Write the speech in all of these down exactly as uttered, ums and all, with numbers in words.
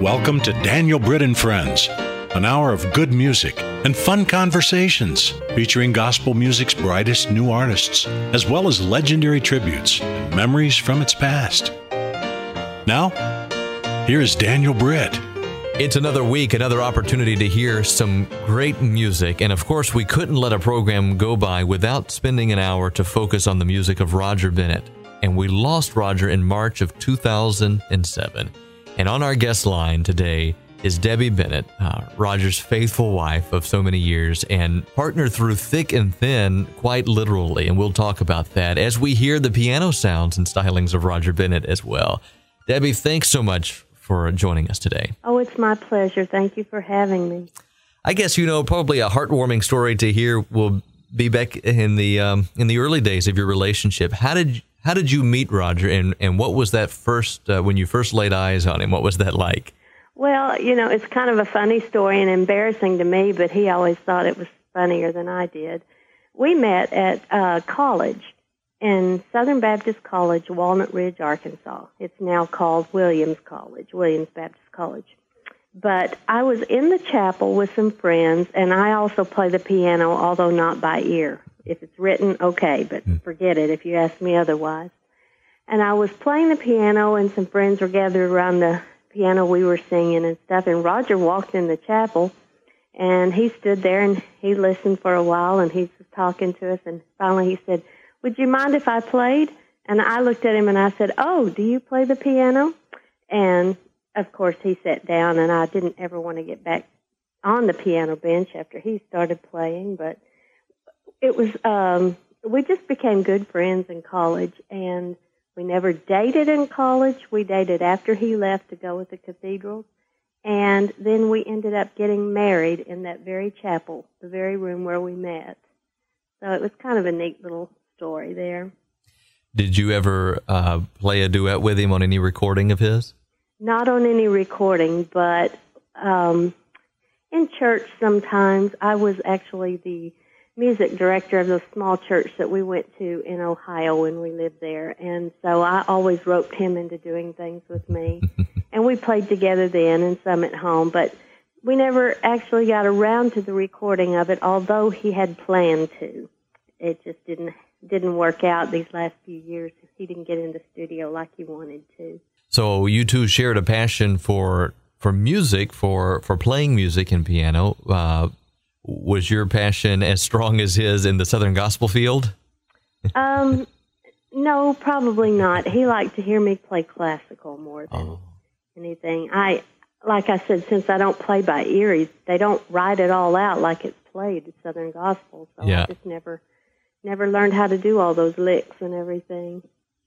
Welcome to Daniel Britt and Friends, an hour of good music and fun conversations featuring gospel music's brightest new artists, as well as legendary tributes and memories from its past. Now, here is Daniel Britt. It's another week, another opportunity to hear some great music, and of course we couldn't let a program go by without spending an hour to focus on the music of Roger Bennett. And we lost Roger in March of two thousand seven. And on our guest line today is Debbie Bennett, uh, Roger's faithful wife of so many years and partner through thick and thin, quite literally. And we'll talk about that as we hear the piano sounds and stylings of Roger Bennett as well. Debbie, thanks so much for joining us today. Oh, it's my pleasure. Thank you for having me. I guess, you know, probably a heartwarming story to hear will be back in the um, in the early days of your relationship. How did how did you meet Roger, and, and what was that first, uh, when you first laid eyes on him, what was that like? Well, you know, it's kind of a funny story and embarrassing to me, but he always thought it was funnier than I did. We met at uh, college. In Southern Baptist College, Walnut Ridge, Arkansas. It's now called Williams College, Williams Baptist College. But I was in the chapel with some friends, and I also play the piano, although not by ear. If it's written, okay, but forget it if you ask me otherwise. And I was playing the piano, and some friends were gathered around the piano we were singing and stuff, and Roger walked in the chapel, and he stood there, and he listened for a while, and he was talking to us, and finally he said, "Would you mind if I played?" And I looked at him and I said, "Oh, do you play the piano?" And, of course, he sat down, and I didn't ever want to get back on the piano bench after he started playing. But it was, um, we just became good friends in college, and we never dated in college. We dated after he left to go with the cathedrals. And then we ended up getting married in that very chapel, the very room where we met. So it was kind of a neat little story there. Did you ever uh, play a duet with him on any recording of his? Not on any recording, but um, in church sometimes. I was actually the music director of the small church that we went to in Ohio when we lived there, and so I always roped him into doing things with me. And we played together then and some at home, but we never actually got around to the recording of it, although he had planned to. It just didn't didn't work out these last few years. He didn't get in the studio like he wanted to. So you two shared a passion for for music, for, for playing music and piano. Uh, was your passion as strong as his in the Southern gospel field? um, no, probably not. He liked to hear me play classical more than oh. anything. I, like I said, since I don't play by ear, they don't write it all out like it's played, Southern gospel. So yeah. I just never... Never learned how to do all those licks and everything.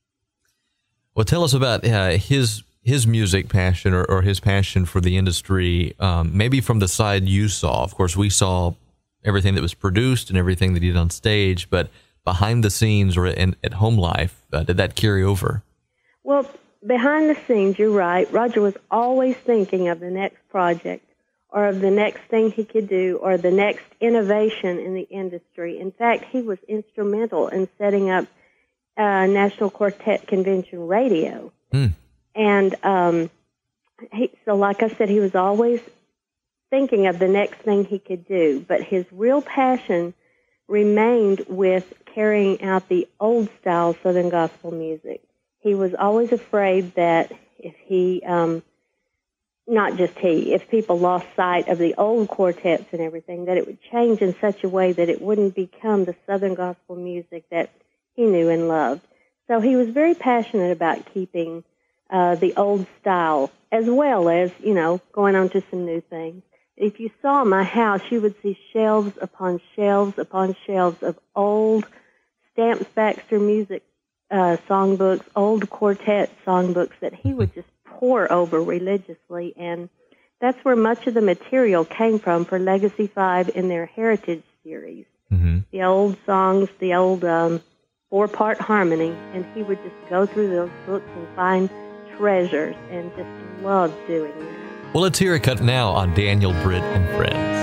Well, tell us about uh, his his music passion or, or his passion for the industry, um, maybe from the side you saw. Of course, we saw everything that was produced and everything that he did on stage, but behind the scenes or in, at home life, uh, did that carry over? Well, behind the scenes, you're right. Roger was always thinking of the next project, or of the next thing he could do, or the next innovation in the industry. In fact, he was instrumental in setting up uh, National Quartet Convention Radio. Mm. And um, he, so like I said, he was always thinking of the next thing he could do, but his real passion remained with carrying out the old-style Southern gospel music. He was always afraid that if he... Um, Not just he, if people lost sight of the old quartets and everything, that it would change in such a way that it wouldn't become the Southern gospel music that he knew and loved. So he was very passionate about keeping uh, the old style, as well as, you know, going on to some new things. If you saw my house, you would see shelves upon shelves upon shelves of old Stamps Baxter music uh, songbooks, old quartet songbooks that he would just pour over religiously, and that's where much of the material came from for Legacy Five in their Heritage series. Mm-hmm. The old songs, the old um, four-part harmony, and he would just go through those books and find treasures, and just loved doing that. Well, let's hear a cut now on Daniel Britt and Friends.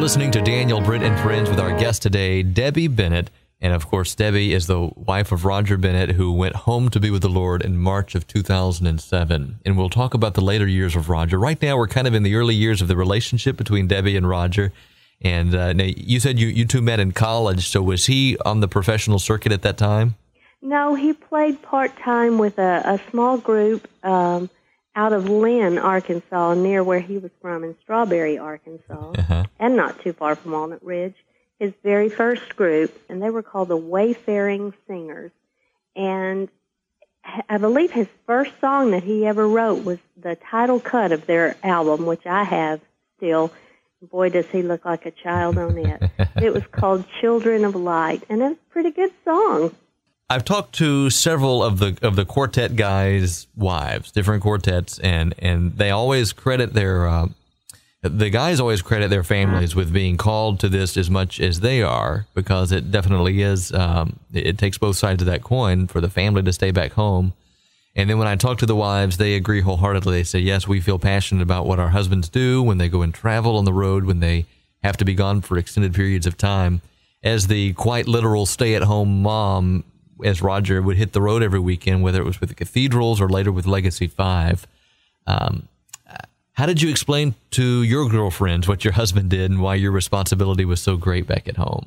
listening to Daniel, Britt, and Friends with our guest today, Debbie Bennett. And of course, Debbie is the wife of Roger Bennett, who went home to be with the Lord in March of two thousand seven. And we'll talk about the later years of Roger. Right now, we're kind of in the early years of the relationship between Debbie and Roger. And uh, now you said you, you two met in college, so was he on the professional circuit at that time? No, he played part-time with a, a small group um, out of Lynn, Arkansas, near where he was from in Strawberry, Arkansas, uh-huh. and not too far from Walnut Ridge. His very first group, and they were called the Wayfaring Singers. And I believe his first song that he ever wrote was the title cut of their album, which I have still. Boy, does he look like a child on it. It was called Children of Light, and it's a pretty good song. I've talked to several of the of the quartet guys' wives, different quartets, and, and they always credit their... Uh, The guys always credit their families with being called to this as much as they are, because it definitely is, um, it, it takes both sides of that coin for the family to stay back home. And then when I talk to the wives, they agree wholeheartedly. They say, yes, we feel passionate about what our husbands do when they go and travel on the road, when they have to be gone for extended periods of time. As the quite literal stay-at-home mom, as Roger would hit the road every weekend, whether it was with the Cathedrals or later with Legacy Five, um, how did you explain to your girlfriends what your husband did and why your responsibility was so great back at home?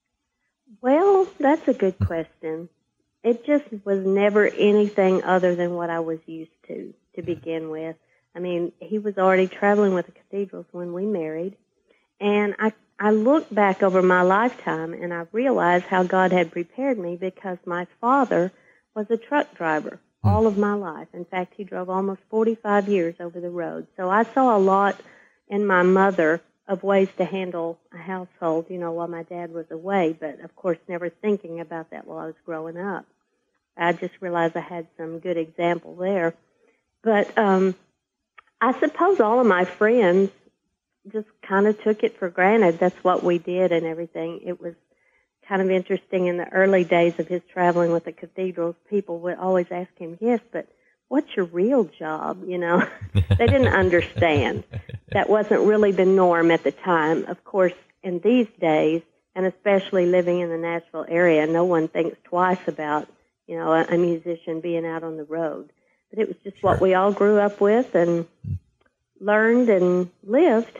Well, that's a good question. It just was never anything other than what I was used to, to begin with. I mean, he was already traveling with the Cathedrals when we married. And I, I look back over my lifetime and I realize how God had prepared me, because my father was a truck driver all of my life. In fact, he drove almost forty-five years over the road. So I saw a lot in my mother of ways to handle a household, you know, while my dad was away, but of course never thinking about that while I was growing up. I just realized I had some good example there. But um, I suppose all of my friends just kind of took it for granted. That's what we did and everything. It was kind of interesting in the early days of his traveling with the Cathedrals. People would always ask him, yes, but what's your real job? You know, they didn't understand. That wasn't really the norm at the time. Of course, in these days, and especially living in the Nashville area, no one thinks twice about, you know, a, a musician being out on the road. But it was just sure. what we all grew up with and learned and lived.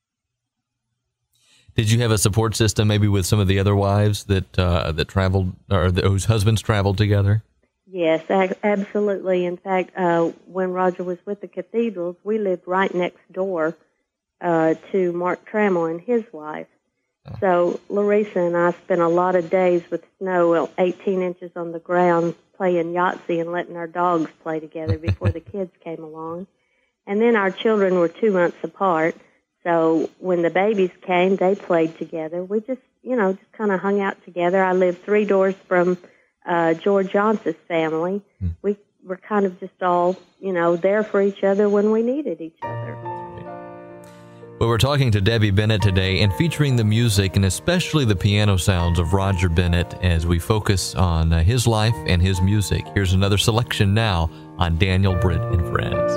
Did you have a support system maybe with some of the other wives that uh, that traveled, or whose husbands traveled together? Yes, absolutely. In fact, uh, when Roger was with the Cathedrals, we lived right next door uh, to Mark Trammell and his wife. Oh. So Larissa and I spent a lot of days with snow, eighteen inches on the ground, playing Yahtzee and letting our dogs play together before the kids came along. And then our children were two months apart. So when the babies came, they played together. We just, you know, just kind of hung out together. I lived three doors from uh, George Johnson's family. Hmm. We were kind of just all, you know, there for each other when we needed each other. Well, we're talking to Debbie Bennett today and featuring the music and especially the piano sounds of Roger Bennett as we focus on uh, his life and his music. Here's another selection now on Daniel, Britt, and Friends.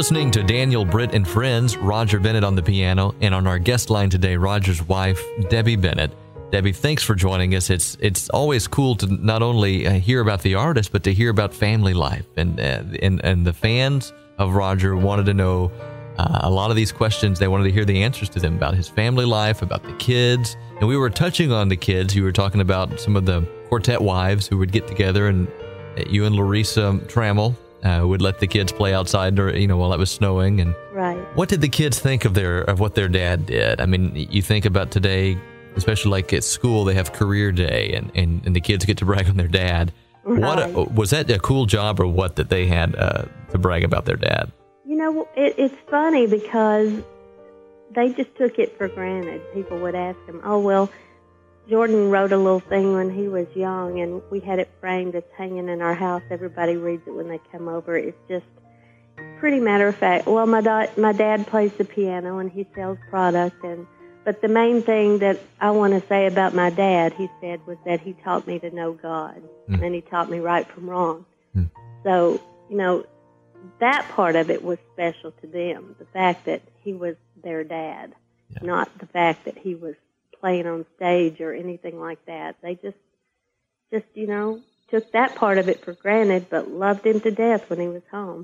listening to Daniel, Britt, and Friends, Roger Bennett on the piano, and on our guest line today, Roger's wife, Debbie Bennett. Debbie, thanks for joining us. It's it's always cool to not only uh, hear about the artist, but to hear about family life. And uh, and, and the fans of Roger wanted to know uh, a lot of these questions. They wanted to hear the answers to them about his family life, about the kids. And we were touching on the kids. You were talking about some of the quartet wives who would get together, and you and Larissa Trammell uh, would let the kids play outside, or, you know, while it was snowing. And right. What did the kids think of their of what their dad did? I mean, you think about today, especially like at school, they have career day, and, and, and the kids get to brag on their dad. Right. What a, was that a cool job, or what, that they had uh, to brag about their dad? You know, it, it's funny because they just took it for granted. People would ask them, oh, well, Jordan wrote a little thing when he was young, and we had it framed. It's hanging in our house. Everybody reads it when they come over. It's just pretty matter of fact. Well, my, da- my dad plays the piano, and he sells product, and but the main thing that I want to say about my dad, he said, was that he taught me to know God, mm. and he taught me right from wrong. Mm. So, you know, that part of it was special to them, the fact that he was their dad, yeah. not the fact that he was playing on stage or anything like that. They just, just, you know, took that part of it for granted, but loved him to death when he was home.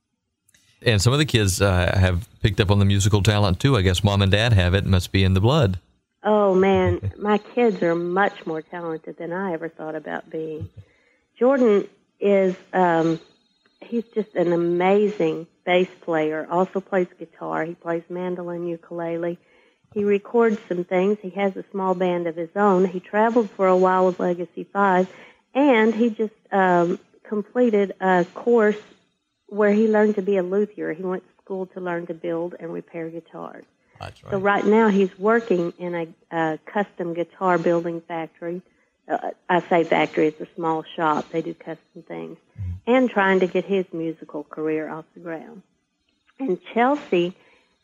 And some of the kids uh, have picked up on the musical talent, too. I guess mom and dad have it. It must be in the blood. Oh, man. My kids are much more talented than I ever thought about being. Jordan is, um, he's just an amazing bass player, also plays guitar. He plays mandolin, ukulele. He records some things. He has a small band of his own. He traveled for a while with Legacy Five, and he just um, completed a course where he learned to be a luthier. He went to school to learn to build and repair guitars. That's right. So right now he's working in a, a custom guitar building factory. Uh, I say factory, it's a small shop. They do custom things. Mm-hmm. And trying to get his musical career off the ground. And Chelsea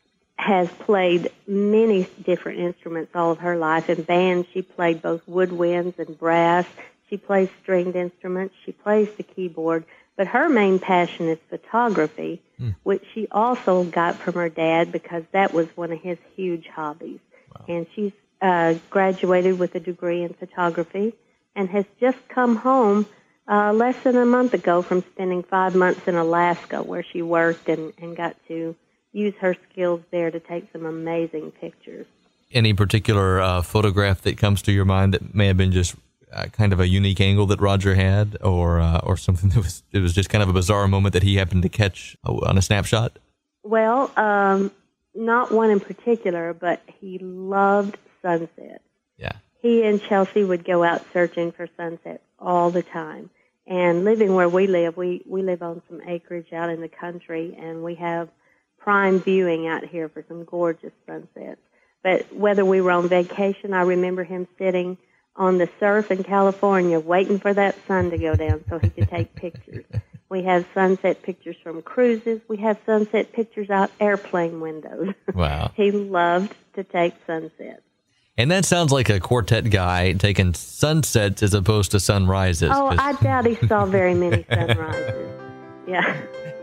has played many different instruments all of her life. In bands, she played both woodwinds and brass. She plays stringed instruments. She plays the keyboard. But her main passion is photography, mm. which she also got from her dad because that was one of his huge hobbies. Wow. And she's uh, graduated with a degree in photography and has just come home uh, less than a month ago from spending five months in Alaska, where she worked and, and got to use her skills there to take some amazing pictures. Any particular uh, photograph that comes to your mind that may have been just Uh, kind of a unique angle that Roger had, or uh, or something that was it was just kind of a bizarre moment that he happened to catch on a snapshot? Well, um, not one in particular, but he loved sunsets. Yeah. He and Chelsea would go out searching for sunsets all the time. And living where we live, we, we live on some acreage out in the country, and we have prime viewing out here for some gorgeous sunsets. But whether we were on vacation, I remember him sitting on the surf in California, waiting for that sun to go down so he could take pictures. We have sunset pictures from cruises. We have sunset pictures out airplane windows. Wow. He loved to take sunsets. And that sounds like a quartet guy taking sunsets as opposed to sunrises. Oh, I doubt he saw very many sunrises. Yeah.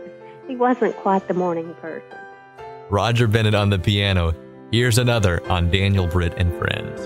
He wasn't quite the morning person. Roger Bennett on the piano. Here's another on Daniel, Britt, and Friends.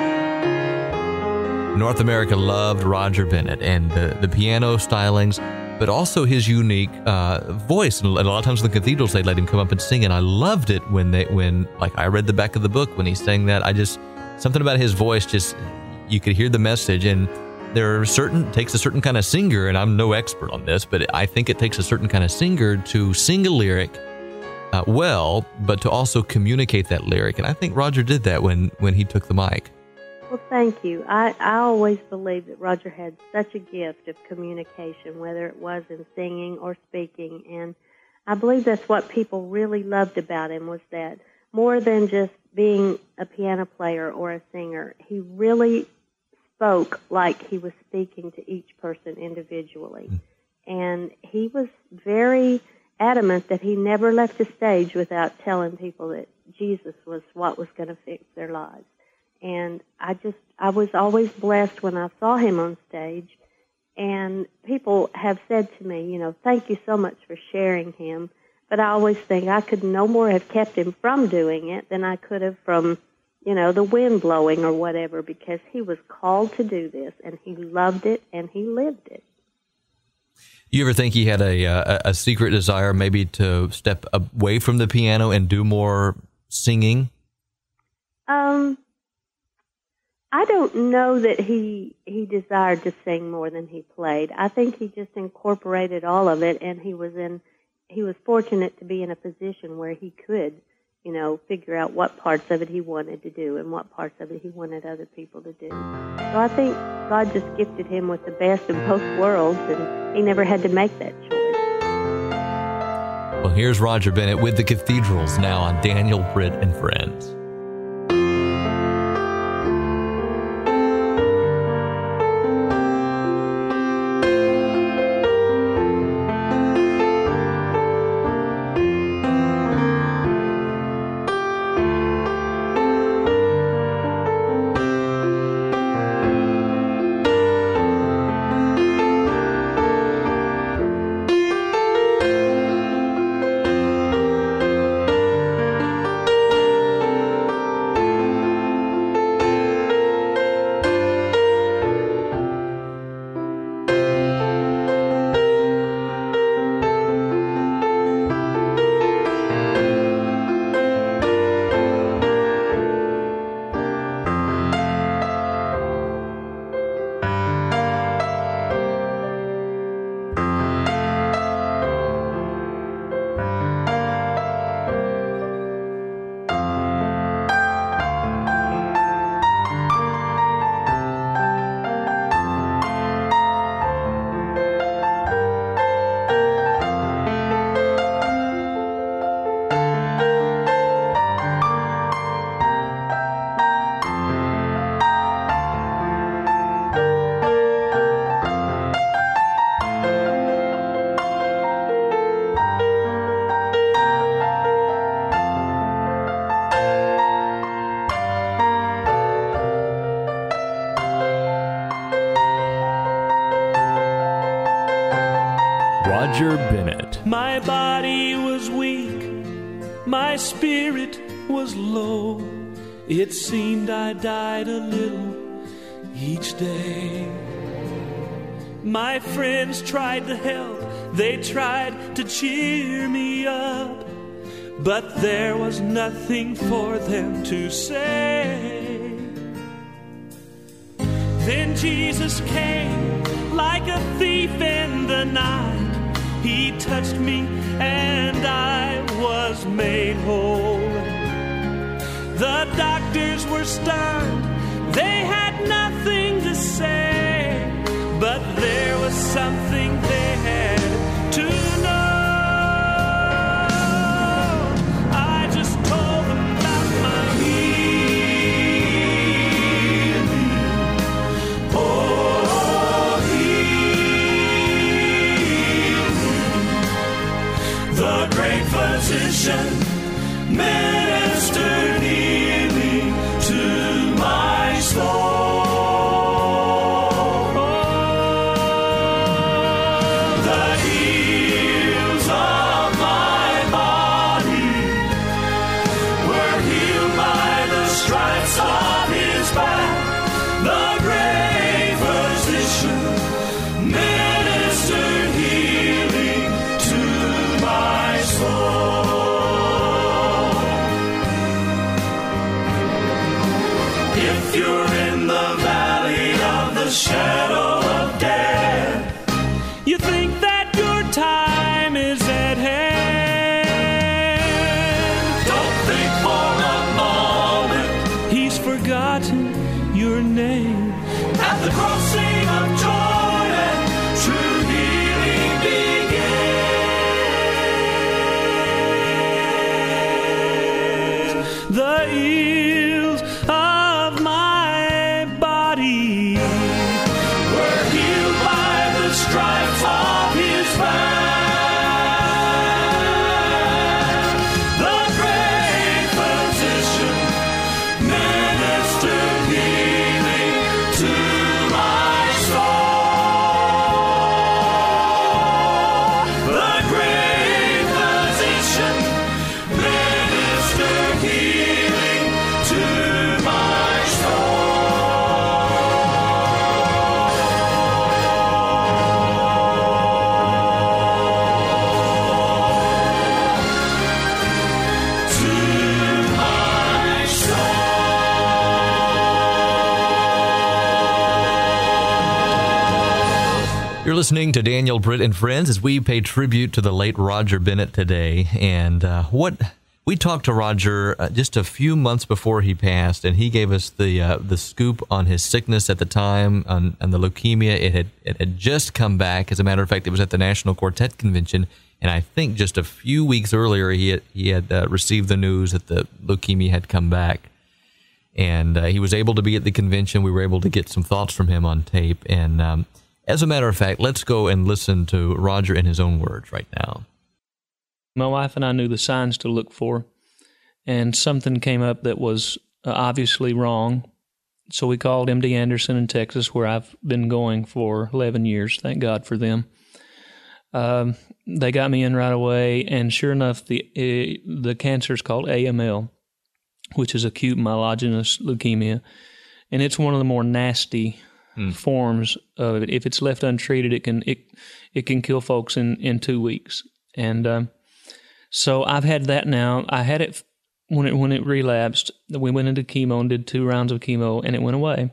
North America loved Roger Bennett, and the, the piano stylings but also his unique uh, voice. And a lot of times in the cathedrals, they let him come up and sing, and I loved it when they, when like I read the back of the book when he sang that. I just, something about his voice, just, you could hear the message. And there are certain, takes a certain kind of singer, and I'm no expert on this, but I think it takes a certain kind of singer to sing a lyric uh, well, but to also communicate that lyric. And I think Roger did that when, when he took the mic. Well, thank you. I, I always believed that Roger had such a gift of communication, whether it was in singing or speaking. And I believe that's what people really loved about him, was that more than just being a piano player or a singer, he really spoke like he was speaking to each person individually. Mm. And he was very adamant that he never left the stage without telling people that Jesus was what was going to fix their lives. And I just, I was always blessed when I saw him on stage. And people have said to me, you know, thank you so much for sharing him. But I always think I could no more have kept him from doing it than I could have from, you know, the wind blowing or whatever, because he was called to do this, and he loved it, and he lived it. You ever think he had a, a, a secret desire maybe to step away from the piano and do more singing? Um. I don't know that he he desired to sing more than he played. I think he just incorporated all of it, and he was in he was fortunate to be in a position where he could, you know, figure out what parts of it he wanted to do and what parts of it he wanted other people to do. So I think God just gifted him with the best of both worlds, and he never had to make that choice. Well, here's Roger Bennett with the Cathedrals now on Daniel Britt and Friends. Roger Bennett. My body was weak, my spirit was low. It seemed I died a little each day. My friends tried to help, they tried to cheer me up, but there was nothing for them to say. Then Jesus came like a thief in the night. He touched me and I was made whole. The doctors were stunned, they had nothing to say, but there was something they had to know. I just told them about my healing. Oh, healing. The great physician ministered healing to my soul. Oh, You think that your time is at hand. Don't think for a moment he's forgotten your name. At the crossing of Jordan, true healing begins. The ills of my body were healed by the stripes of his back. The great physician ministered healing to my soul. The great physician ministered healing to my You're listening to Daniel, Britt, and Friends as we pay tribute to the late Roger Bennett today. And uh, what we talked to Roger uh, just a few months before he passed, and he gave us the uh, the scoop on his sickness at the time, on, on the leukemia. It had it had just come back. As a matter of fact, it was at the National Quartet Convention, and I think just a few weeks earlier he had, he had uh, received the news that the leukemia had come back. And uh, he was able to be at the convention. We were able to get some thoughts from him on tape. And um, as a matter of fact, let's go and listen to Roger in his own words right now. My wife and I knew the signs to look for, and something came up that was uh, obviously wrong. So we called M D Anderson in Texas, where I've been going for eleven years. Thank God for them. Um, they got me in right away, and sure enough, the uh, the cancer is called A M L, which is acute myelogenous leukemia, and it's one of the more nasty hmm. forms of it. If it's left untreated, it can it it can kill folks in, in two weeks. And um, so I've had that now. I had it when it when it relapsed. We went into chemo and did two rounds of chemo, and it went away.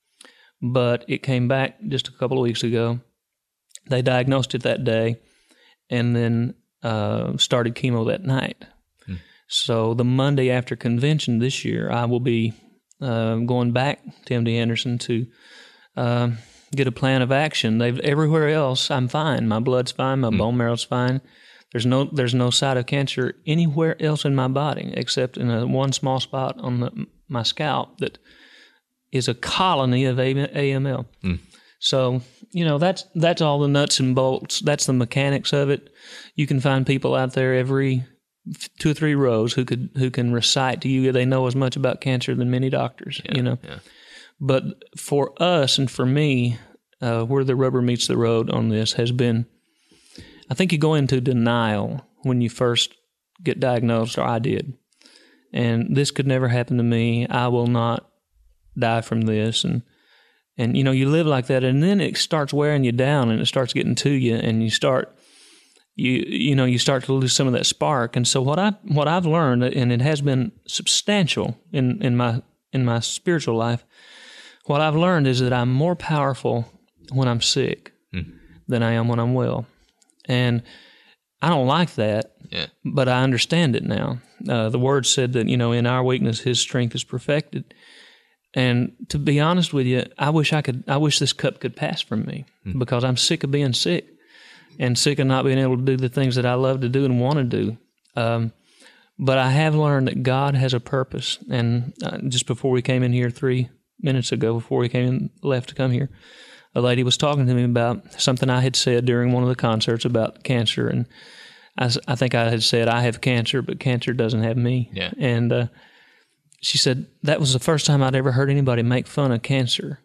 But it came back just a couple of weeks ago. They diagnosed it that day, and then uh, started chemo that night. Hmm. So the Monday after convention this year, I will be uh, going back to M D Anderson to uh, get a plan of action. They've everywhere else, I'm fine. My blood's fine. My hmm. bone marrow's fine. There's no there's no site of cancer anywhere else in my body except in a one small spot on the, my scalp that is a colony of A M L. Hmm. So, you know, that's that's all the nuts and bolts. That's the mechanics of it. You can find people out there every two or three rows who could who can recite to you. They know as much about cancer than many doctors, yeah, you know. Yeah. But for us and for me, uh, where the rubber meets the road on this has been, I think you go into denial when you first get diagnosed, or I did. And this could never happen to me. I will not die from this. And And, you know, you live like that, and then it starts wearing you down, and it starts getting to you, and you start, you you know, you start to lose some of that spark. And so what I what I've learned, and it has been substantial in, in my in my spiritual life, what I've learned is that I'm more powerful when I'm sick hmm. than I am when I'm well. And I don't like that, yeah. but I understand it now. Uh, the Word said that, you know, in our weakness, His strength is perfected. And to be honest with you, I wish I could. I wish this cup could pass from me mm. because I'm sick of being sick, and sick of not being able to do the things that I love to do and want to do. Um, but I have learned that God has a purpose. And uh, just before we came in here three minutes ago, before we came in, left to come here, a lady was talking to me about something I had said during one of the concerts about cancer, and I, I think I had said I have cancer, but cancer doesn't have me. Yeah. And uh, she said, that was the first time I'd ever heard anybody make fun of cancer,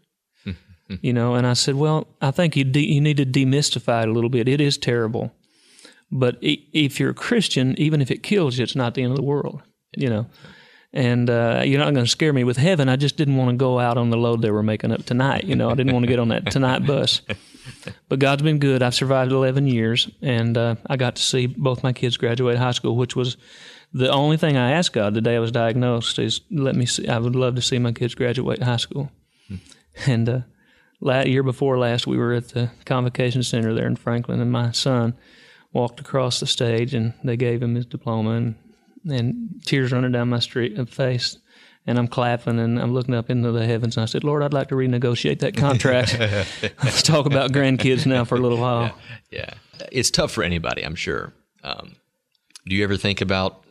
you know. And I said, well, I think you de- you need to demystify it a little bit. It is terrible. But if you're a Christian, even if it kills you, it's not the end of the world, you know. And uh, you're not going to scare me with heaven. I just didn't want to go out on the load they were making up tonight, you know. I didn't want to get on that tonight bus. But God's been good. I've survived eleven years, and uh, I got to see both my kids graduate high school, which was the only thing I asked God the day I was diagnosed is let me see. I would love to see my kids graduate high school. Hmm. And uh, la- year before last, we were at the Convocation Center there in Franklin, and my son walked across the stage, and they gave him his diploma, and, and tears running down my street, uh, face. And I'm clapping, and I'm looking up into the heavens, and I said, Lord, I'd like to renegotiate that contract. Let's talk about grandkids now for a little while. Yeah, yeah. It's tough for anybody, I'm sure. Um, do you ever think about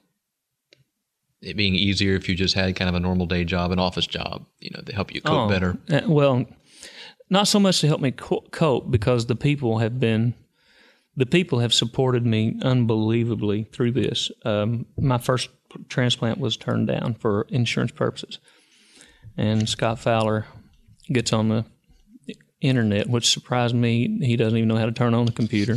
it being easier if you just had kind of a normal day job, an office job, you know, to help you cope oh, better? Uh, well, not so much to help me co- cope, because the people have been, the people have supported me unbelievably through this. Um, my first transplant was turned down for insurance purposes, and Scott Fowler gets on the internet, which surprised me. He doesn't even know how to turn on the computer,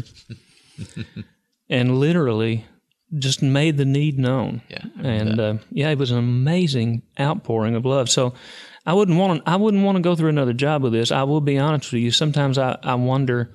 and literally just made the need known. Yeah, and uh, yeah, it was an amazing outpouring of love. So I wouldn't want to. I wouldn't want to go through another job with this. I will be honest with you. Sometimes I, I wonder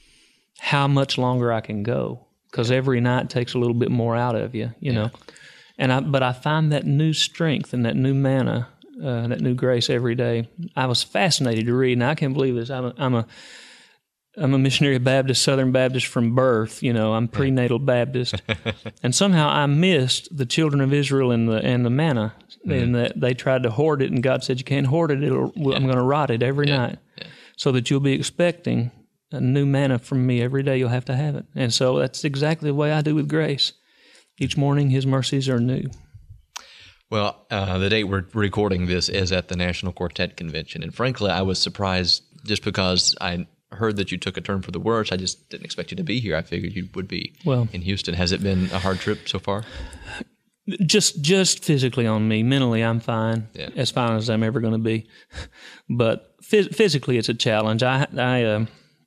how much longer I can go, because every night takes a little bit more out of you, you yeah. know. And I, but I find that new strength and that new manna, uh, that new grace every day. I was fascinated to read, and I can't believe this. I'm a, I'm a, I'm a missionary Baptist, Southern Baptist from birth. You know, I'm prenatal Baptist, and somehow I missed the children of Israel and the and the manna, mm-hmm. and that they tried to hoard it, and God said, "You can't hoard it. It'll, yeah. I'm going to rot it every yeah. night, yeah. so that you'll be expecting a new manna from me every day. You'll have to have it." And so that's exactly the way I do with grace. Each morning, His mercies are new. Well, uh, the date we're recording this is at the National Quartet Convention. And frankly, I was surprised just because I heard that you took a turn for the worse. I just didn't expect you to be here. I figured you would be well, in Houston. Has it been a hard trip so far? Just just physically on me. Mentally, I'm fine, yeah. as fine as I'm ever going to be. But phys- physically, it's a challenge. I... I uh,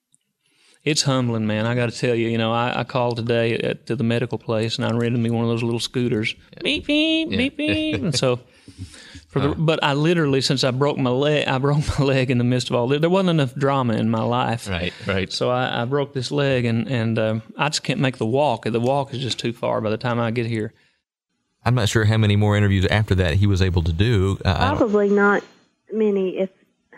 It's humbling, man. I got to tell you, you know, I, I called today at, to the medical place, and I rented me one of those little scooters. Yeah. Beep, beep, yeah. beep, beep. And so, for the, but I literally, since I broke my leg, I broke my leg in the midst of all this. There wasn't enough drama in my life. Right, right. So I, I broke this leg, and, and uh, I just can't make the walk. The walk is just too far by the time I get here. I'm not sure how many more interviews after that he was able to do. Uh, Probably not many, if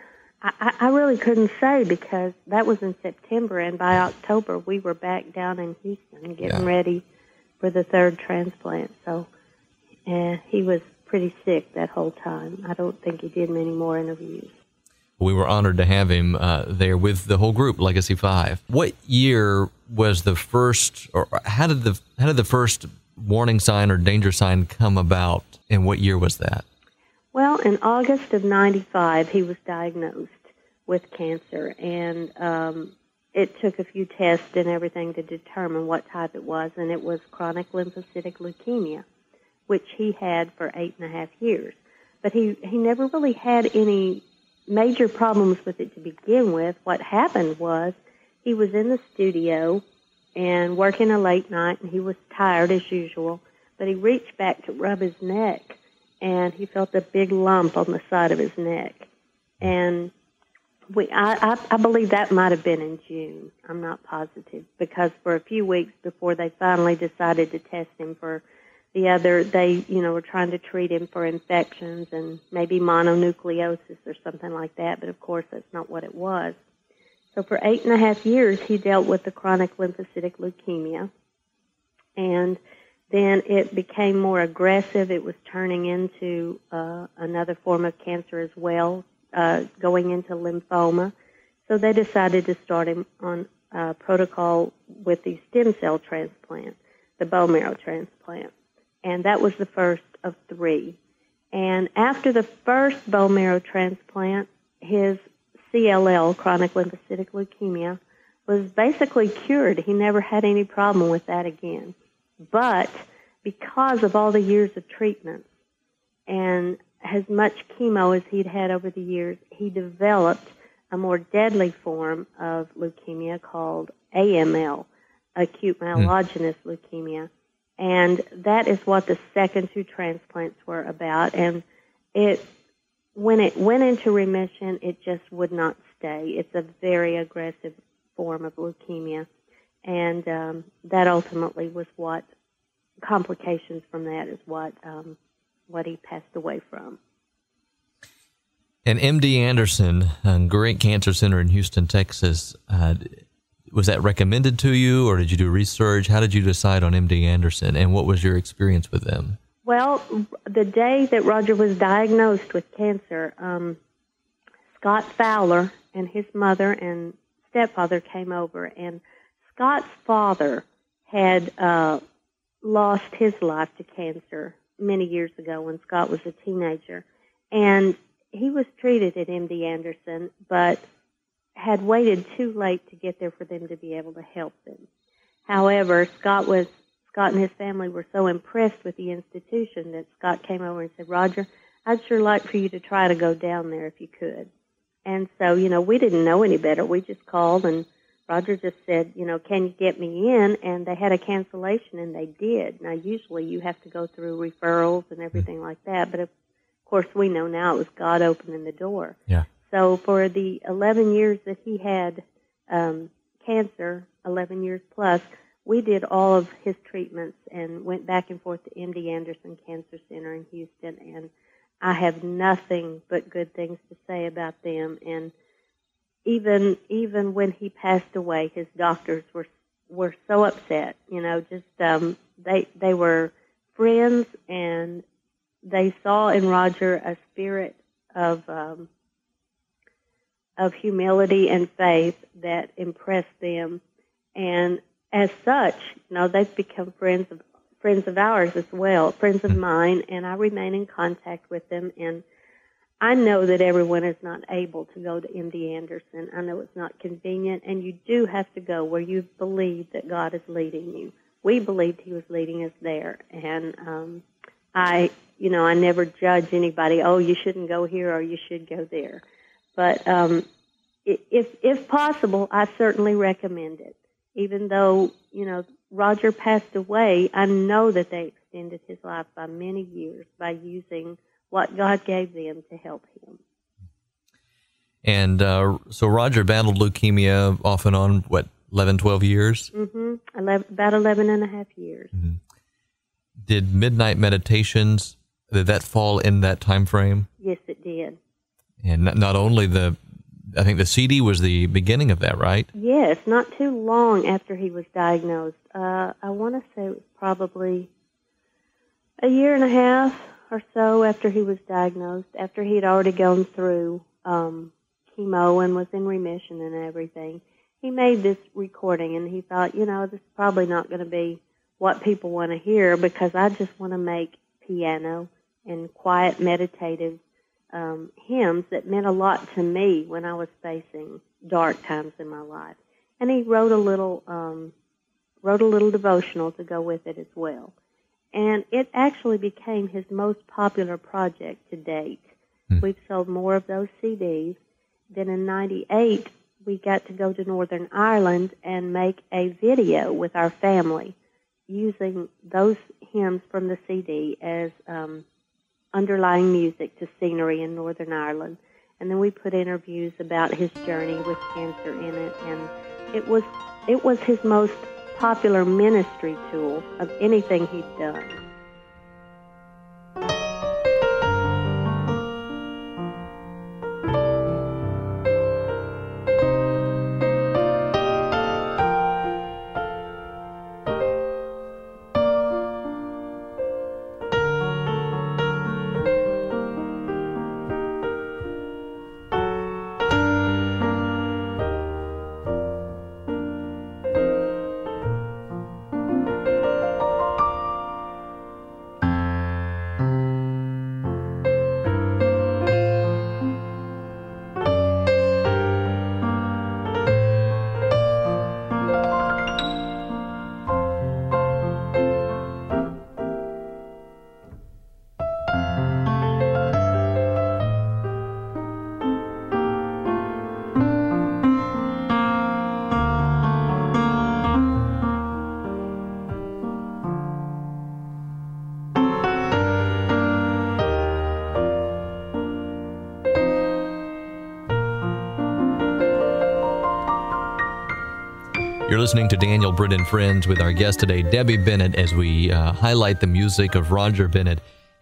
I, I really couldn't say, because that was in September, and by October we were back down in Houston getting yeah. ready for the third transplant. So uh, he was pretty sick that whole time. I don't think he did many more interviews. We were honored to have him uh, there with the whole group, Legacy Five. What year was the first, or how did the how did the first warning sign or danger sign come about, and what year was that? Well, in August of ninety-five, he was diagnosed with cancer, and um, it took a few tests and everything to determine what type it was, and it was chronic lymphocytic leukemia, which he had for eight and a half years. But he, he never really had any major problems with it to begin with. What happened was he was in the studio and working a late night, and he was tired as usual, but he reached back to rub his neck, and he felt a big lump on the side of his neck. And we, I, I, I believe that might have been in June. I'm not positive, because for a few weeks before they finally decided to test him for the other, they, you know, were trying to treat him for infections and maybe mononucleosis or something like that, but of course that's not what it was. So for eight and a half years, he dealt with the chronic lymphocytic leukemia, and then it became more aggressive. It was turning into uh, another form of cancer as well, uh, going into lymphoma. So they decided to start him on a protocol with the stem cell transplant, the bone marrow transplant. And that was the first of three. And after the first bone marrow transplant, his C L L, chronic lymphocytic leukemia, was basically cured. He never had any problem with that again. But because of all the years of treatment and as much chemo as he'd had over the years, he developed a more deadly form of leukemia called A M L, acute myelogenous mm. leukemia. And that is what the second two transplants were about. And it, when it went into remission, it just would not stay. It's a very aggressive form of leukemia. And um, that ultimately was what, complications from that is what um, what he passed away from. And M D Anderson, a great cancer center in Houston, Texas, uh, was that recommended to you, or did you do research? How did you decide on M D Anderson, and what was your experience with them? Well, the day that Roger was diagnosed with cancer, um, Scott Fowler and his mother and stepfather came over, and Scott's father had uh, lost his life to cancer many years ago when Scott was a teenager, and he was treated at M D Anderson, but had waited too late to get there for them to be able to help them. However, Scott was Scott and his family were so impressed with the institution that Scott came over and said, "Roger, I'd sure like for you to try to go down there if you could." And so, you know, we didn't know any better. We just called, and Roger just said, you know, "Can you get me in?" And they had a cancellation, and they did. Now, usually you have to go through referrals and everything like that, but of course we know now it was God opening the door. Yeah. So for the eleven years that he had um, cancer, eleven years plus, we did all of his treatments and went back and forth to M D Anderson Cancer Center in Houston, and I have nothing but good things to say about them. And even even when he passed away, his doctors were were so upset. You know, just um, they they were friends, and they saw in Roger a spirit of um, of humility and faith that impressed them, and as such, you know, they've become friends of friends of ours as well, friends of mine, and I remain in contact with them. And I know that everyone is not able to go to M D Anderson. I know it's not convenient, and you do have to go where you believe that God is leading you. We believed He was leading us there, and um, I, you know, I never judge anybody. Oh, you shouldn't go here or you should go there. But um, if if possible, I certainly recommend it. Even though, you know, Roger passed away, I know that they extended his life by many years by using what God gave them to help him. And uh, so Roger battled leukemia off and on, what, eleven, twelve years? Mm-hmm. eleven, about eleven and a half years. Mm-hmm. Did Midnight Meditations, did that fall in that time frame? Yes, it did. And not, not only the, I think the C D was the beginning of that, right? Yes, not too long after he was diagnosed. Uh, I want to say it was probably a year and a half or so after he was diagnosed, after he had already gone through um, chemo and was in remission and everything. He made this recording, and he thought, you know, this is probably not going to be what people want to hear, because I just want to make piano and quiet, meditative Um, hymns that meant a lot to me when I was facing dark times in my life. And he wrote a little um, wrote a little devotional to go with it as well. And it actually became his most popular project to date. Hmm. We've sold more of those C Ds. Then in ninety-eight, we got to go to Northern Ireland and make a video with our family using those hymns from the C D as um, underlying music to scenery in Northern Ireland. And then we put interviews about his journey with cancer in it, and it was it was his most popular ministry tool of anything he'd done. You're listening to Daniel Britt and Friends with our guest today, Debbie Bennett, as we uh, highlight the music of Roger Bennett.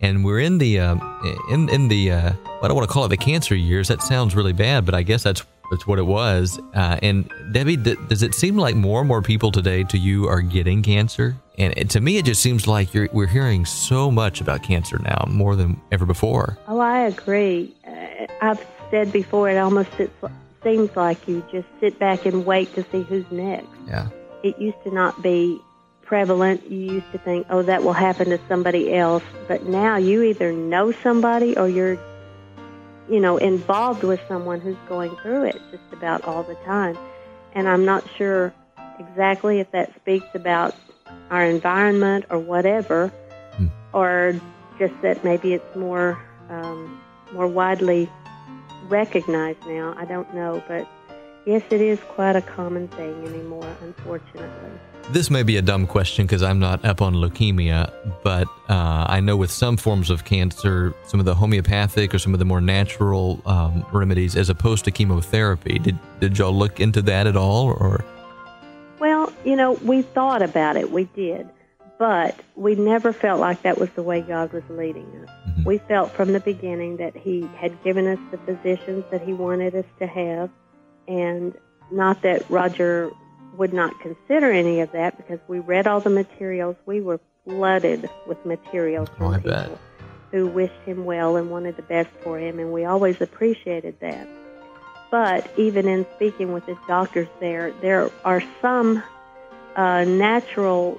And we're in the uh, in in the uh, I don't want to call it the cancer years. That sounds really bad, but I guess that's that's what it was. Uh, and Debbie, d- does it seem like more and more people today to you are getting cancer? And it, to me, it just seems like you're, we're hearing so much about cancer now, more than ever before. Oh, I agree. Uh, I've said before, it almost sits, seems like you just sit back and wait to see who's next. Yeah. It used to not be prevalent. You used to think, oh, that will happen to somebody else. But now you either know somebody or you're, you know, involved with someone who's going through it just about all the time. And I'm not sure exactly if that speaks about our environment or whatever, hmm. or just that maybe it's more um, more widely recognized now. I don't know, but yes, it is quite a common thing anymore, unfortunately. This may be a dumb question because I'm not up on leukemia, but uh, I know with some forms of cancer, some of the homeopathic or some of the more natural um, remedies as opposed to chemotherapy. Did did y'all look into that at all, or? Well, you know, we thought about it. We did. But we never felt like that was the way God was leading us. Mm-hmm. We felt from the beginning that He had given us the physicians that He wanted us to have, and not that Roger would not consider any of that, because we read all the materials. We were flooded with materials from oh, I people bet. who wished him well and wanted the best for him, and we always appreciated that. But even in speaking with his doctors there, there are some uh, natural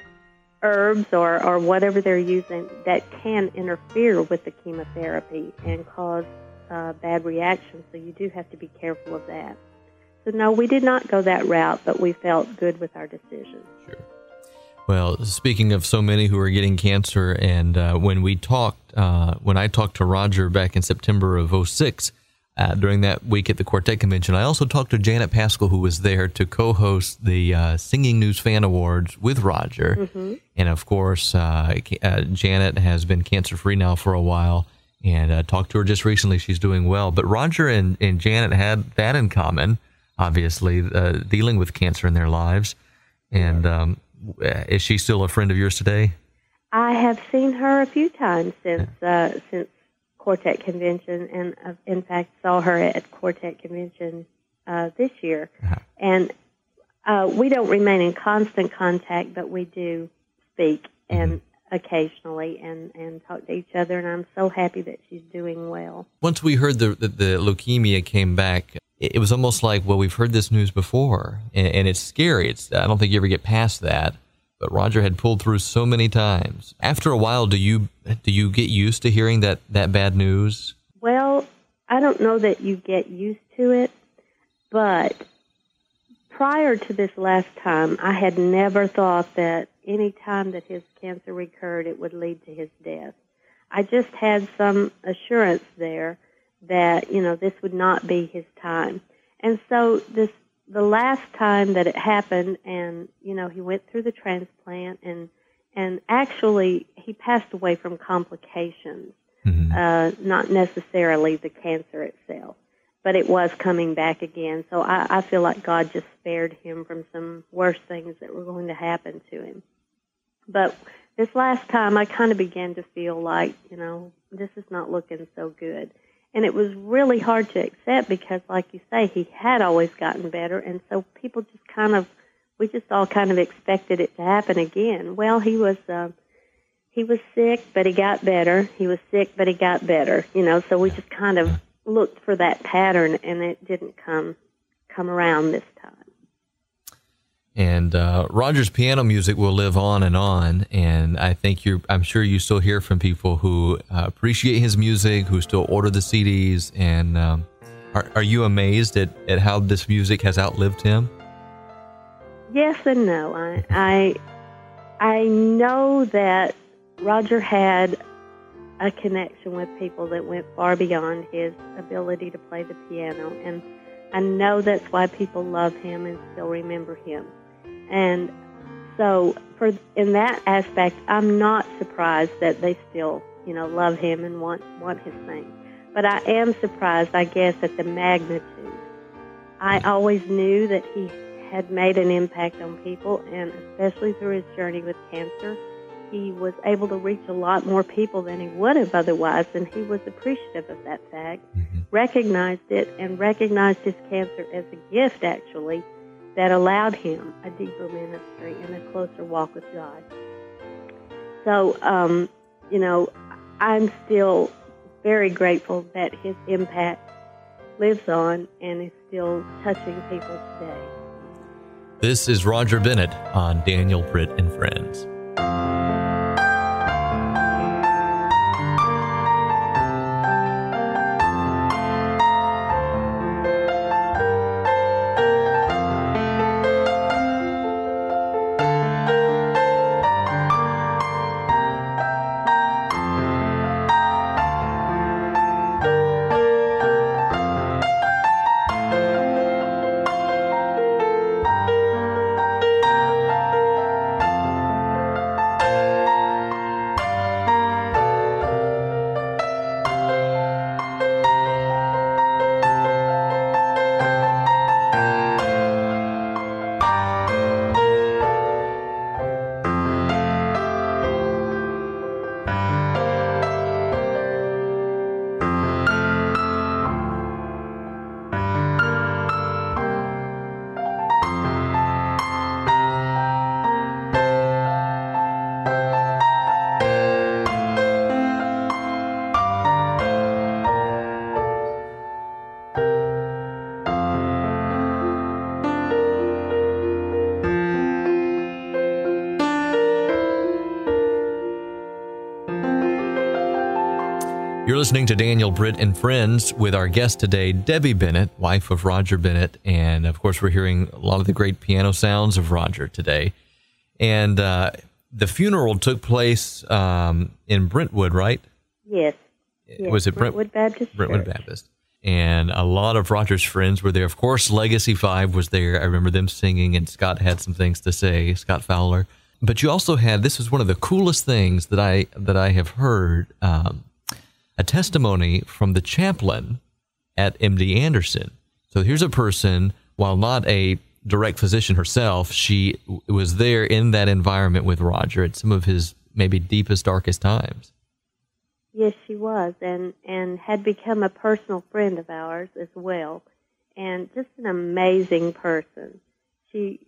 herbs or, or whatever they're using that can interfere with the chemotherapy and cause uh, bad reactions, so you do have to be careful of that. So no, we did not go that route, but we felt good with our decision. Sure. Well, speaking of so many who are getting cancer, and uh, when we talked, uh, when I talked to Roger back in September of oh six, uh, during that week at the Quartet Convention, I also talked to Janet Paschal, who was there to co-host the uh, Singing News Fan Awards with Roger. Mm-hmm. And of course, uh, uh, Janet has been cancer-free now for a while, and uh, talked to her just recently. She's doing well. But Roger and, and Janet had that in common, obviously, uh, dealing with cancer in their lives. And um, is she still a friend of yours today? I have seen her a few times since yeah. uh, since Quartet Convention, and uh, in fact saw her at Quartet Convention uh, this year. Uh-huh. And uh, we don't remain in constant contact, but we do speak and mm-hmm. occasionally and, and talk to each other, and I'm so happy that she's doing well. Once we heard the, the, the leukemia came back, it was almost like, well, we've heard this news before, and, and it's scary. It's I don't think you ever get past that. But Roger had pulled through so many times. After a while, do you do you get used to hearing that, that bad news? Well, I don't know that you get used to it, but prior to this last time, I had never thought that any time that his cancer recurred, it would lead to his death. I just had some assurance there that, you know, this would not be his time. And so this the last time that it happened, and, you know, he went through the transplant, and and actually he passed away from complications, mm-hmm. uh, not necessarily the cancer itself, but it was coming back again. So I, I feel like God just spared him from some worse things that were going to happen to him. But this last time I kind of began to feel like, you know, this is not looking so good. And it was really hard to accept because, like you say, he had always gotten better, and so people just kind of, we just all kind of expected it to happen again. Well, he was uh, he was sick, but he got better. He was sick, but he got better. You know, so we just kind of looked for that pattern, and it didn't come come around this time. And uh, Roger's piano music will live on and on, and I think you're. I'm sure you still hear from people who uh, appreciate his music, who still order the C Ds. And um, are, are you amazed at, at how this music has outlived him? Yes and no. I I, I know that Roger had a connection with people that went far beyond his ability to play the piano, and I know that's why people love him and still remember him. And so for in that aspect, I'm not surprised that they still, you know, love him and want, want his things. But I am surprised, I guess, at the magnitude. I always knew that he had made an impact on people, and especially through his journey with cancer, he was able to reach a lot more people than he would have otherwise, and he was appreciative of that fact, mm-hmm. recognized it, and recognized his cancer as a gift, actually, that allowed him a deeper ministry and a closer walk with God. So, um, you know, I'm still very grateful that his impact lives on and is still touching people today. This is Roger Bennett on Daniel Britt and Friends. You're listening to Daniel Britt and Friends with our guest today, Debbie Bennett, wife of Roger Bennett. And, of course, we're hearing a lot of the great piano sounds of Roger today. And uh, the funeral took place um, in Brentwood, right? Yes. yes. Was it Brentwood Brent- Baptist Brentwood Church. Baptist. And a lot of Roger's friends were there. Of course, Legacy Five was there. I remember them singing, and Scott had some things to say, Scott Fowler. But you also had, this was one of the coolest things that I that I have heard, um, a testimony from the chaplain at M D Anderson. So here's a person, while not a direct physician herself, she was there in that environment with Roger at some of his maybe deepest, darkest times. Yes, she was, and, and had become a personal friend of ours as well, and just an amazing person. She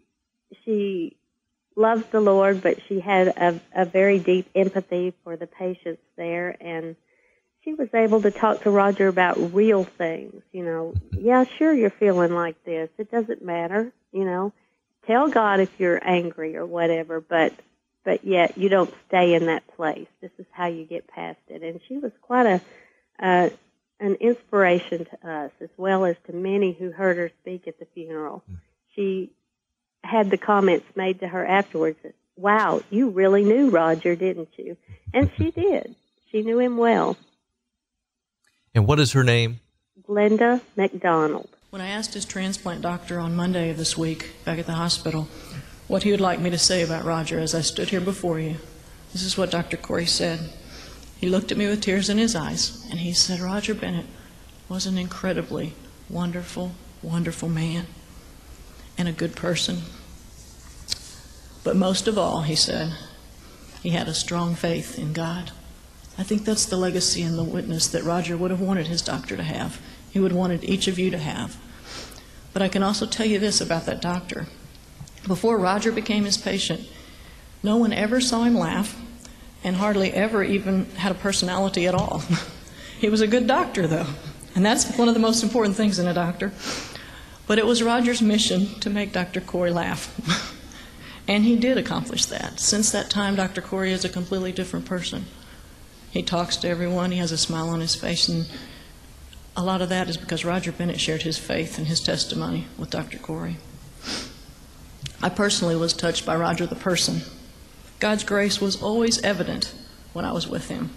she loves the Lord, but she had a, a very deep empathy for the patients there, and she was able to talk to Roger about real things, you know. Yeah, sure, you're feeling like this. It doesn't matter, you know. Tell God if you're angry or whatever, but but yet you don't stay in that place. This is how you get past it. And she was quite a uh, an inspiration to us, as well as to many who heard her speak at the funeral. She had the comments made to her afterwards, wow, you really knew Roger, didn't you? And she did. She knew him well. And what is her name? Glenda McDonald. When I asked his transplant doctor on Monday of this week, back at the hospital, what he would like me to say about Roger as I stood here before you, this is what Doctor Corey said. He looked at me with tears in his eyes, and he said, Roger Bennett was an incredibly wonderful, wonderful man and a good person. But most of all, he said, he had a strong faith in God. I think that's the legacy and the witness that Roger would have wanted his doctor to have. He would have wanted each of you to have. But I can also tell you this about that doctor. Before Roger became his patient, no one ever saw him laugh and hardly ever even had a personality at all. He was a good doctor, though, and that's one of the most important things in a doctor. But it was Roger's mission to make Doctor Corey laugh, and he did accomplish that. Since that time, Doctor Corey is a completely different person. He talks to everyone, he has a smile on his face, and a lot of that is because Roger Bennett shared his faith and his testimony with Doctor Corey. I personally was touched by Roger the person. God's grace was always evident when I was with him.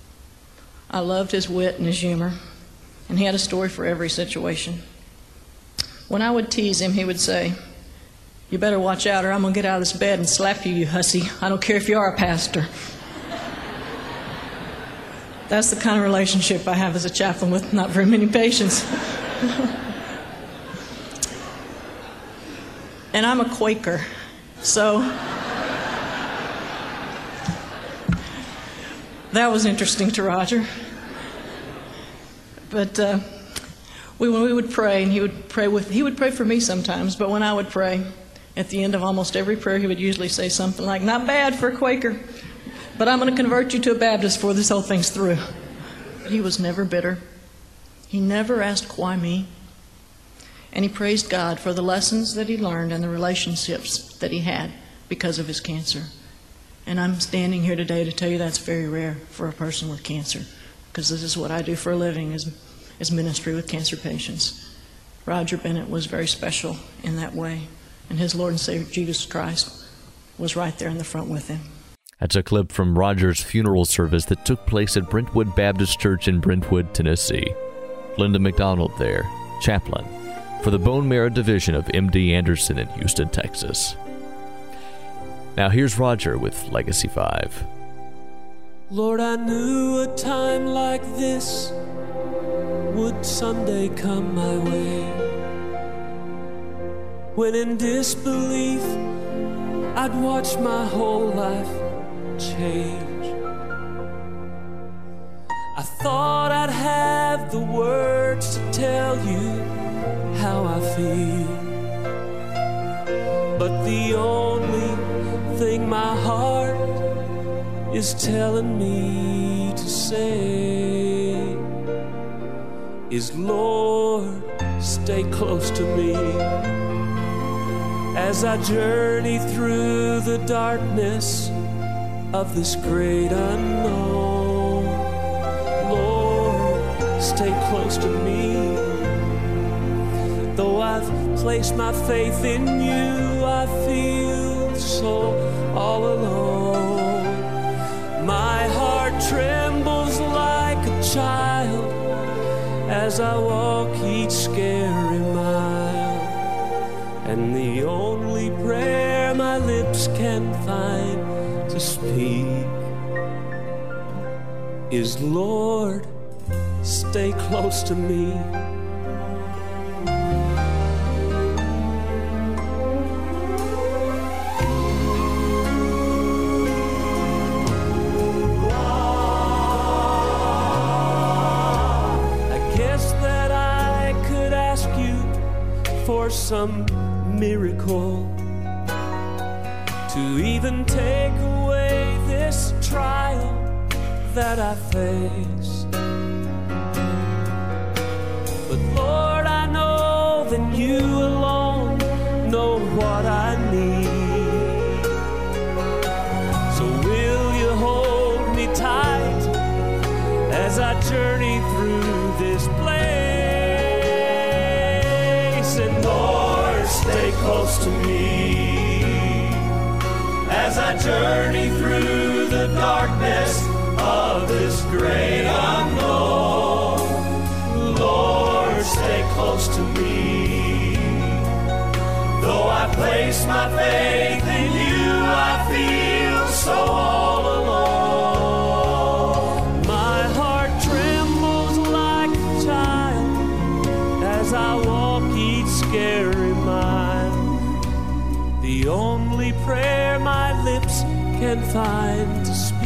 I loved his wit and his humor, and he had a story for every situation. When I would tease him, he would say, you better watch out or I'm going to get out of this bed and slap you, you hussy. I don't care if you are a pastor. That's the kind of relationship I have as a chaplain with not very many patients. And I'm a Quaker, so That was interesting to Roger. But uh, we, when we would pray, and he would pray with, he would pray for me sometimes, but when I would pray, at the end of almost every prayer, he would usually say something like, "Not bad for a Quaker, but I'm going to convert you to a Baptist before this whole thing's through." He was never bitter. He never asked, "Why me?" And he praised God for the lessons that he learned and the relationships that he had because of his cancer. And I'm standing here today to tell you that's very rare for a person with cancer, because this is what I do for a living, is, is ministry with cancer patients. Roger Bennett was very special in that way, and his Lord and Savior Jesus Christ was right there in the front with him. That's a clip from Roger's funeral service that took place at Brentwood Baptist Church in Brentwood, Tennessee. Linda McDonald there, chaplain for the Bone Marrow Division of M D Anderson in Houston, Texas. Now here's Roger with Legacy five. Lord, I knew a time like this would someday come my way, when in disbelief I'd watch my whole life change. I thought I'd have the words to tell you how I feel, but the only thing my heart is telling me to say is, Lord, stay close to me as I journey through the darkness of this great unknown. Lord, stay close to me. Though I've placed my faith in you, I feel so all alone. My heart trembles like a child as I walk each scary mile, and the only prayer my lips can find to speak is, Lord, stay close to me. For some miracle to even take away this trial that I face. But Lord, I know that you alone know what I need. So will you hold me tight as I journey through this place? And Lord, stay close to me as I journey through the darkness of this great unknown. Lord, stay close to me. Though I place my faith in you, I feel so all alone. My heart trembles like a child as I walk each scary mile. The only prayer my lips can find to speak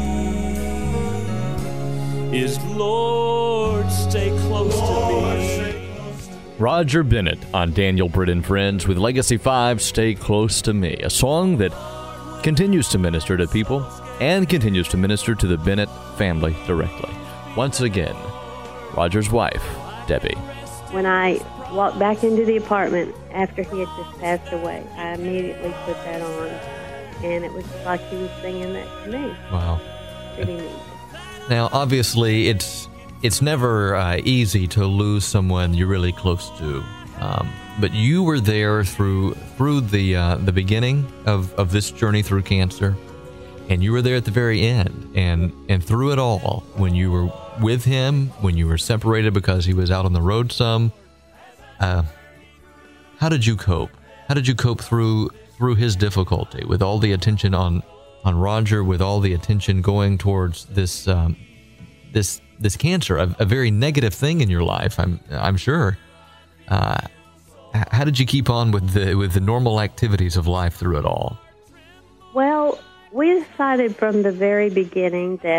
is, Lord, stay close Lord, to me. Roger Bennett on Daniel Britt and Friends with Legacy five, Stay Close to Me, a song that continues to minister to people and continues to minister to the Bennett family directly. Once again, Roger's wife, Debbie. When I walked back into the apartment after he had just passed away, I immediately put that on, and it was like he was singing that to me. Wow. Pretty neat. Now, obviously, it's it's never uh, easy to lose someone you're really close to, um, but you were there through through the uh, the beginning of, of this journey through cancer, and you were there at the very end, and and through it all, when you were with him, when you were separated because he was out on the road some. Uh, how did you cope? How did you cope through through his difficulty, with all the attention on, on Roger, with all the attention going towards this um, this this cancer, a, a very negative thing in your life, I'm I'm sure. Uh, how did you keep on with the with the normal activities of life through it all? Well, we decided from the very beginning that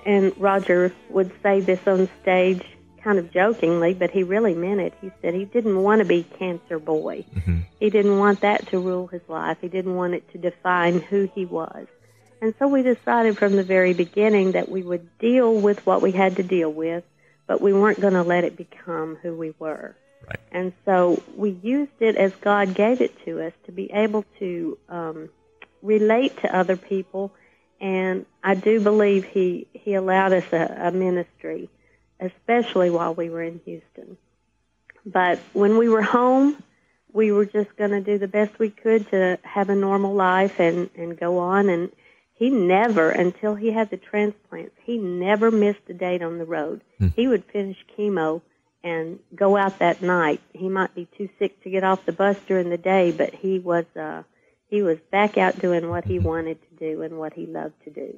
and Roger would say this on stage kind of jokingly, but he really meant it. He said he didn't want to be Cancer Boy. Mm-hmm. He didn't want that to rule his life. He didn't want it to define who he was. And so we decided from the very beginning that we would deal with what we had to deal with, but we weren't going to let it become who we were. Right. And so we used it as God gave it to us to be able to um, relate to other people. And I do believe he, he allowed us a, a ministry, especially while we were in Houston. But when we were home, we were just going to do the best we could to have a normal life and, and go on. And he never, until he had the transplants, he never missed a date on the road. Hmm. He would finish chemo and go out that night. He might be too sick to get off the bus during the day, but he was uh, he was back out doing what he wanted to do and what he loved to do.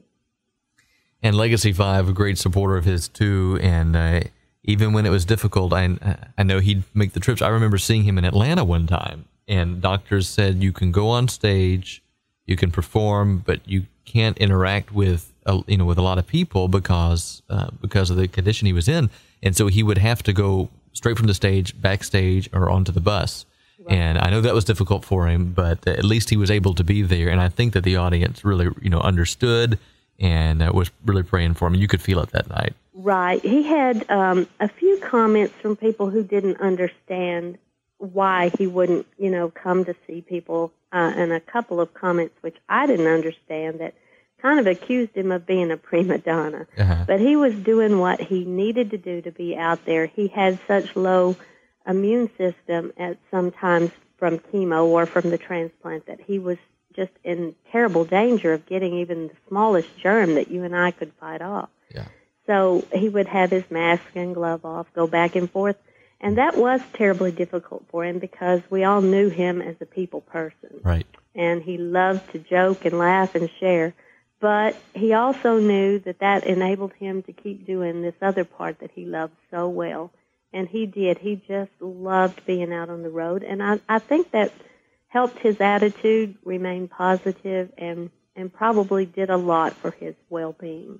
And Legacy Five, a great supporter of his too, and uh, even when it was difficult, I I know he'd make the trips. I remember seeing him in Atlanta one time, and doctors said you can go on stage, you can perform, but you can't interact with uh, you know with a lot of people because uh, because of the condition he was in, and so he would have to go straight from the stage backstage or onto the bus. Right. And I know that was difficult for him, but at least he was able to be there, and I think that the audience really you know understood and uh, was really praying for him. And you could feel it that night. Right. He had um, a few comments from people who didn't understand why he wouldn't, you know, come to see people, uh, and a couple of comments which I didn't understand that kind of accused him of being a prima donna. Uh-huh. But he was doing what he needed to do to be out there. He had such low immune system at sometimes from chemo or from the transplant that he was just in terrible danger of getting even the smallest germ that you and I could fight off. Yeah. So he would have his mask and glove off, go back and forth. And that was terribly difficult for him because we all knew him as a people person. Right. And he loved to joke and laugh and share. But he also knew that that enabled him to keep doing this other part that he loved so well. And he did. He just loved being out on the road. And I, I think that helped his attitude remain positive and, and probably did a lot for his well-being.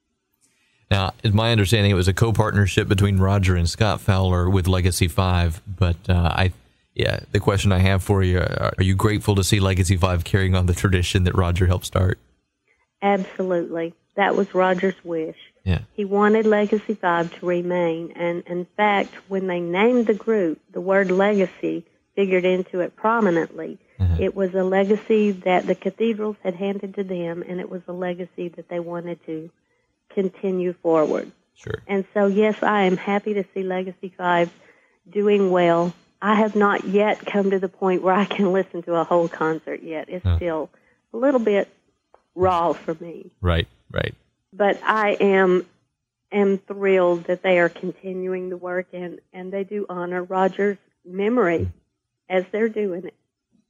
Now, it's my understanding it was a co-partnership between Roger and Scott Fowler with Legacy Five, but uh, I, yeah, the question I have for you, are you grateful to see Legacy Five carrying on the tradition that Roger helped start? Absolutely. That was Roger's wish. Yeah. He wanted Legacy Five to remain, and in fact, when they named the group, the word legacy figured into it prominently. Uh-huh. It was a legacy that the cathedrals had handed to them, and it was a legacy that they wanted to continue forward. Sure. And so, yes, I am happy to see Legacy Five doing well. I have not yet come to the point where I can listen to a whole concert yet. It's huh. still a little bit raw for me. Right, right. But I am am thrilled that they are continuing the work, and, and they do honor Roger's memory as they're doing it.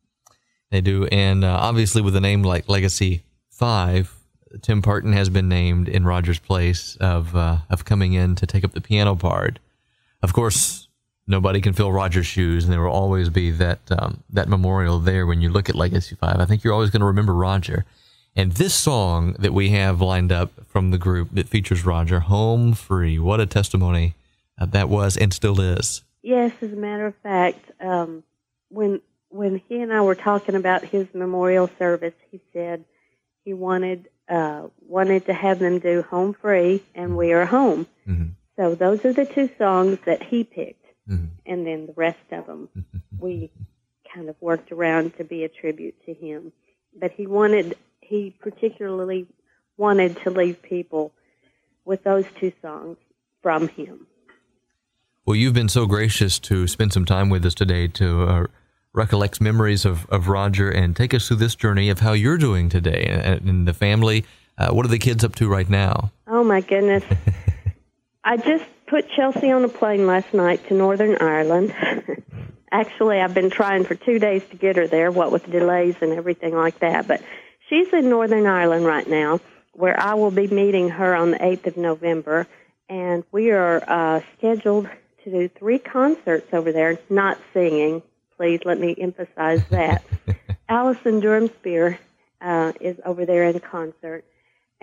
They do, and uh, obviously with a name like Legacy Five, Tim Parton has been named in Roger's place of uh, of coming in to take up the piano part. Of course, nobody can fill Roger's shoes, and there will always be that um, that memorial there when you look at Legacy Five. I think you're always going to remember Roger. And this song that we have lined up from the group that features Roger, Home Free, what a testimony uh, that was and still is. Yes, as a matter of fact, um, when when he and I were talking about his memorial service, he said he wanted uh, wanted to have them do Home Free and We Are Home. Mm-hmm. So those are the two songs that he picked, mm-hmm. and then the rest of them we kind of worked around to be a tribute to him. But he wanted, he particularly wanted to leave people with those two songs from him. Well, you've been so gracious to spend some time with us today to uh, recollect memories of, of Roger and take us through this journey of how you're doing today and, and the family. Uh, what are the kids up to right now? Oh, my goodness. I just put Chelsea on a plane last night to Northern Ireland. Actually, I've been trying for two days to get her there, what with delays and everything like that. But she's in Northern Ireland right now, where I will be meeting her on the eighth of November. And we are uh, scheduled to do three concerts over there, not singing. Please let me emphasize that. Alison Durham Spear uh, is over there in concert.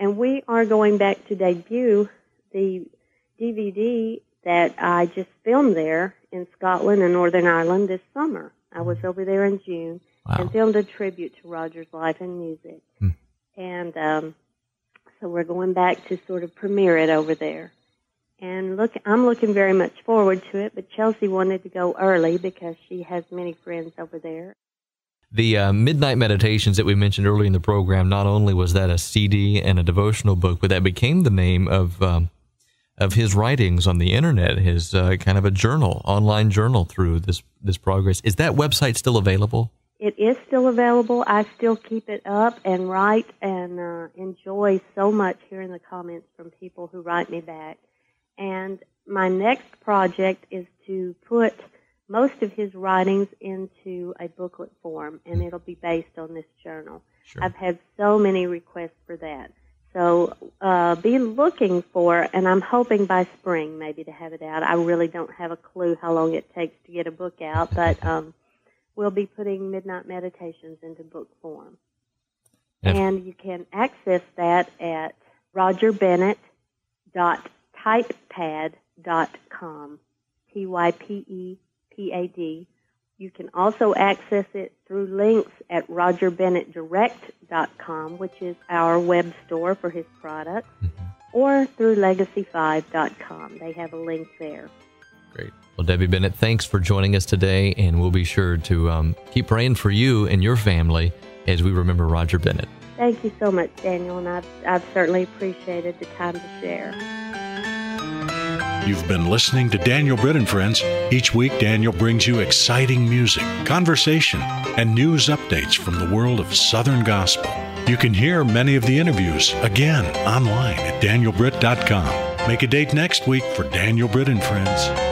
And we are going back to debut the D V D that I just filmed there in Scotland and Northern Ireland this summer. I was over there in June wow. and filmed a tribute to Roger's life and music. Hmm. And um, so we're going back to sort of premiere it over there. And look, I'm looking very much forward to it, but Chelsea wanted to go early because she has many friends over there. The uh, Midnight Meditations that we mentioned earlier in the program, not only was that a C D and a devotional book, but that became the name of um, of his writings on the internet, his uh, kind of a journal, online journal through this, this progress. Is that website still available? It is still available. I still keep it up and write and uh, enjoy so much hearing the comments from people who write me back. And my next project is to put most of his writings into a booklet form, and it'll be based on this journal. Sure. I've had so many requests for that. So uh, be looking for, and I'm hoping by spring maybe to have it out. I really don't have a clue how long it takes to get a book out, but um, we'll be putting Midnight Meditations into book form. Yes. And you can access that at roger bennett dot typepad dot com, T Y P E P A D. You can also access it through links at roger bennett direct dot com, which is our web store for his products, mm-hmm. or through legacy five dot com. They have a link there. Great. Well, Debbie Bennett, thanks for joining us today, and we'll be sure to um, keep praying for you and your family as we remember Roger Bennett. Thank you so much, Daniel, and I've, I've certainly appreciated the time to share. You've been listening to Daniel Britt and Friends. Each week, Daniel brings you exciting music, conversation, and news updates from the world of Southern Gospel. You can hear many of the interviews again online at daniel britt dot com. Make a date next week for Daniel Britt and Friends.